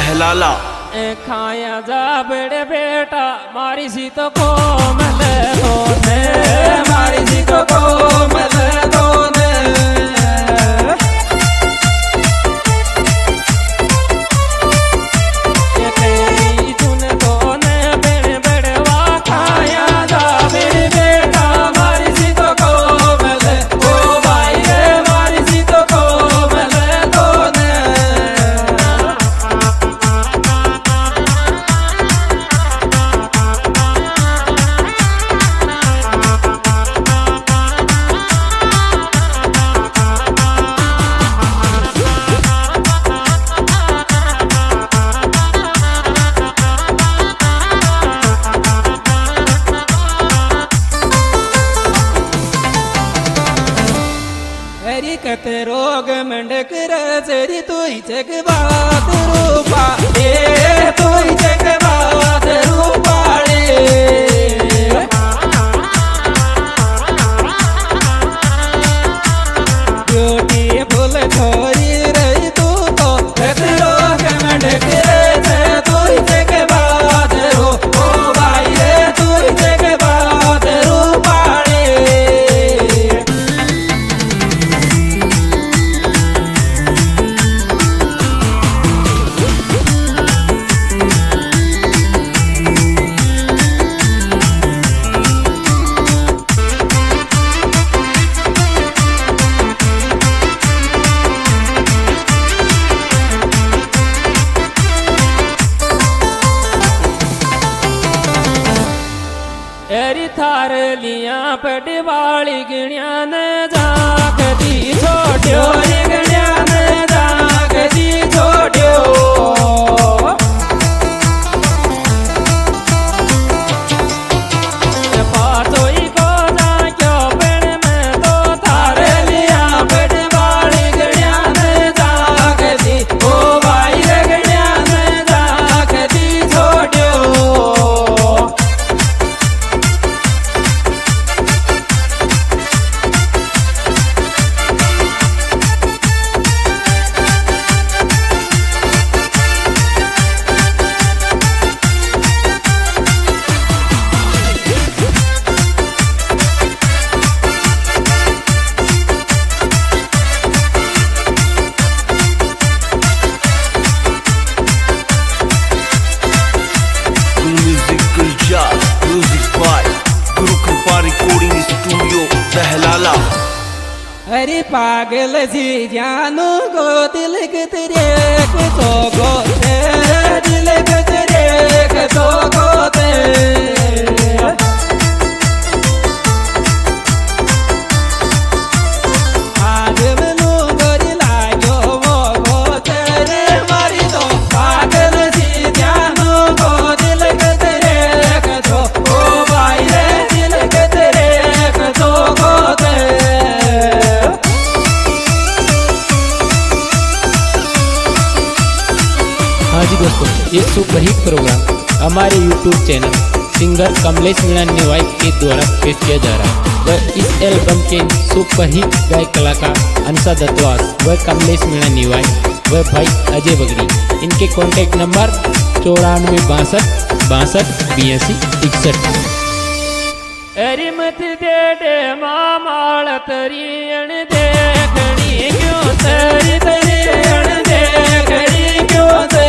दहलाला। खाया जा बड़े बेटा मारी सी तो को मिले तो ने, मारी सी तो को मिले तो ने। कते रोग मंडक रचरी तू जग बात रूपा ए तू जग बात रूपाड़े। ब्यूटी फुल छोरी रही तू तो कते रोग मंडक रच तू जग बात रू ओ भाई रे तू जग बात रूपाड़े। एरी थार लिया पटवाली गिणिया न जाग दी छोट्यो गिणिया न जाग दी छोट्यो। पातोई को जाक्यो पेड़ में तो थार लिया पटवाली गिणिया न जाग दी ओ भाई गिणिया न जाग दी छोट्यो। अरे पागल जी जानू गो दिल तेरे तो गो दिल तेरे तो गो दे। आज मनु गोरी लागो वो गो तेरे मारी तो पागल जी जानू गो दिल तेरे तो ओ भाई रे दिल तेरे तो गो दे। हाँ जी दोस्तों, ये सुपरहिट प्रोग्राम हमारे YouTube channel singer Kamlesh Meena Niwai के द्वारा पेश किया जा रहा है। वह इस एल्बम के सुपरहिट गायक कलाकार अंसा दत्तवास व कमलेश मीणा निवाई व भाई अजय बगड़ी। इनके कॉन्टैक्ट नंबर 94 62 62 82 61। अरे मत दे दे मामाल तरियण देखनी क्यों तरी तरियण देखनी क्यों ते।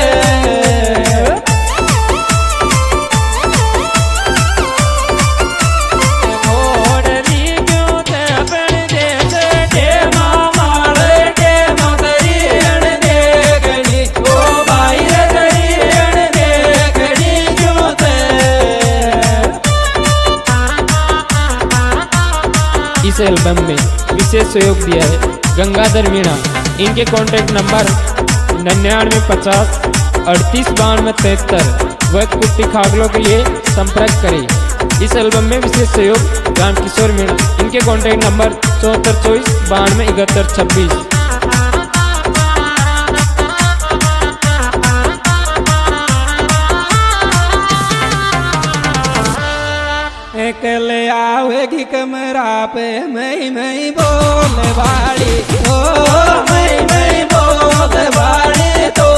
घोड़नी क्यों ते बन दे दे मामाल दे तरियण देखनी ओ भाई तरियण देखनी क्यों ते। इस एल्बम में विशेष सहयोग दिया है गंगाधर मीणा। इनके कॉन्टैक्ट नंबर 99 50 38 92 73 व कुट्टी खागलों के लिए संपर्क करें। इस एल्बम में विशेष सहयोग रामकिशोर मीणा। इनके कॉन्टैक्ट नंबर 74 24 92 71 26। एक चले आवेगी कमरा पे मैं बोल बाड़ी तो मैं बोल बाड़ी तो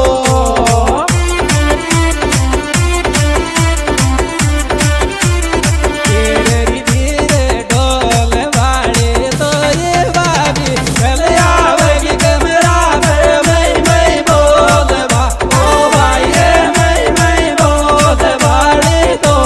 धीरे धीरे डोल बाड़ी तो ये बाबी चले आवेगी कमरा पे मैं बोल बा ओ भाई रे मैं बोल बाड़ी तो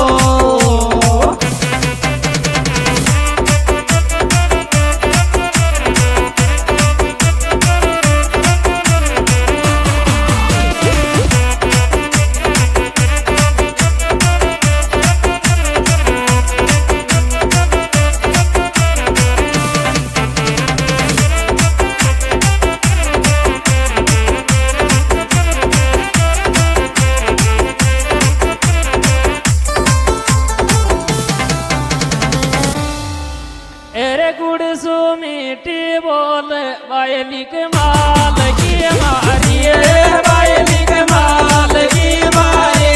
अरे गुड़ सो मीठी बोल वायली के माल की मारी बायली के माल की मारे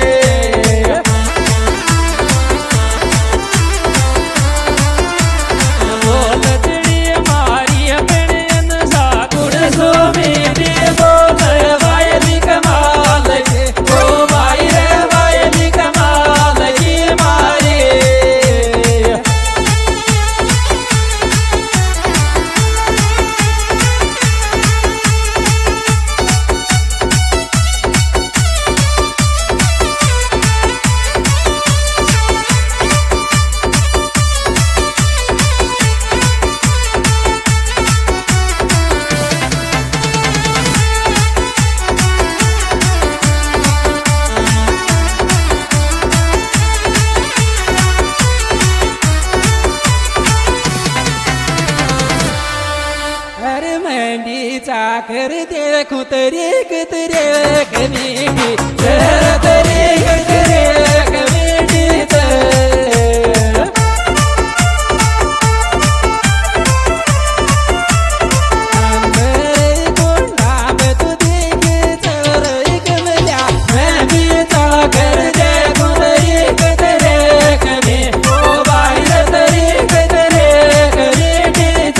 बोल चिड़ी मारी अपने सा गुड़ सो मीठी बोल बायली के माल के ओ भाई रे बायली के माल की मारे अरे मैं भी चाकर देखूं तेरी तेरे मीठी तेरे मीठी मैं भी चाकर देखूं तेरे ओ भाई तेरे मीठी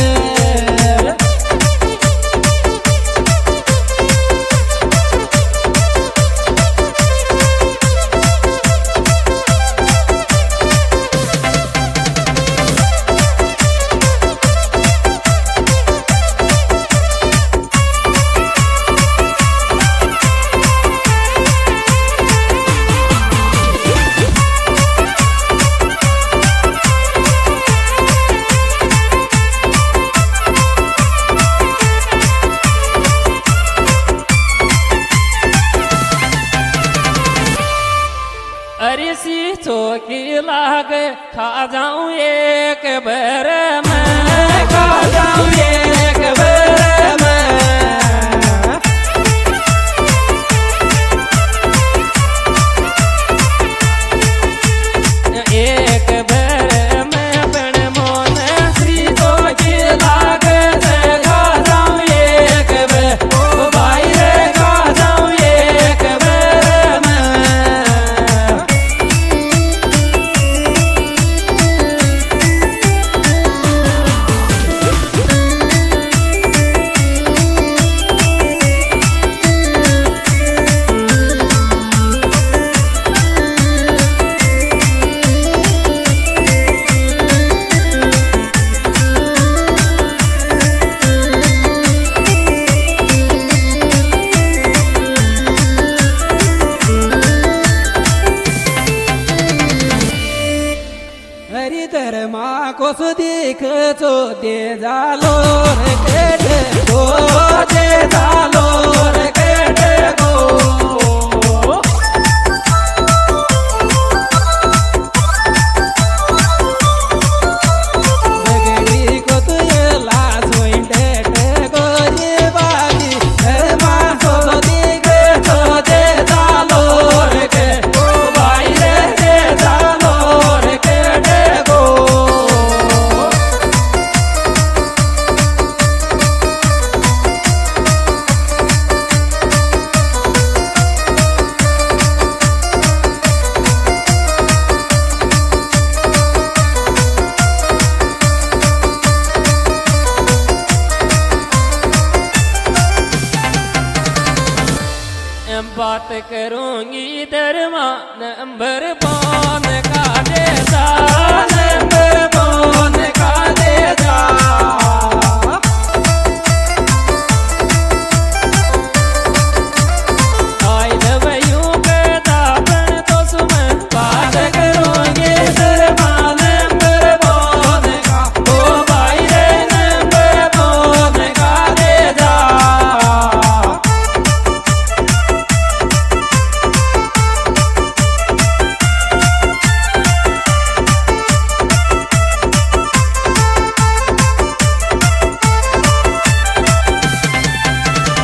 अरे सी चौकी लाग खा जाऊं एक बार मैं खा जाऊं एक बार मैं एक बार मैं अपने मोन श्री तो की लाग से खा जाऊं एक बार ओ भाई रे खा जाऊं एक बार मैं हरी धर्मा को सुदीख चो दे जालो रे केटे गो दे जालो रे केटे गो बगड़ी को तू ये लास होइंटे गो ये बाजी धर्मा को सुदीख चो दे जालो रे के ओ भाई रे दे जालो रे केटे गो बात करूंगी दरमा नंबर 5 का दे जा, नंबर 5 का दे जा। I love you के दामन तो सुमन बात करूंगी दरमा नंबर 5 का, ओ भाई रे नंबर 5 का दे जा।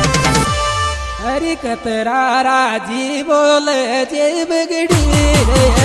हरि कतरा राजी बोले जे बिगड़ी रे